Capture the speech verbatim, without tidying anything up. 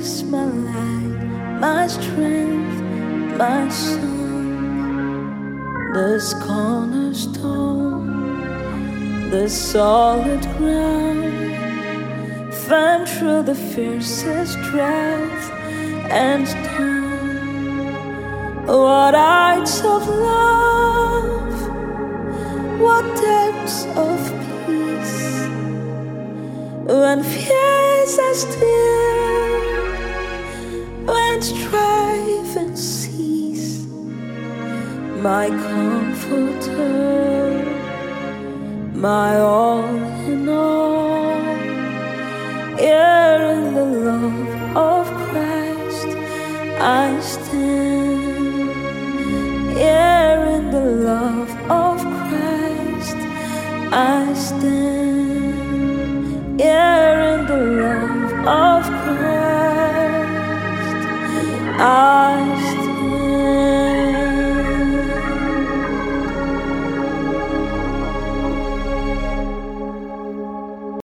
is my light, my strength, my song. This cornerstone, the solid ground, firm through the fiercest drought and storm. What heights of love, what depths of peace, when fears are still, when strife and cease. My comforter, my all in all, here in the love of Christ I stand. Here in the love of Christ I stand. Here in the love of Christ I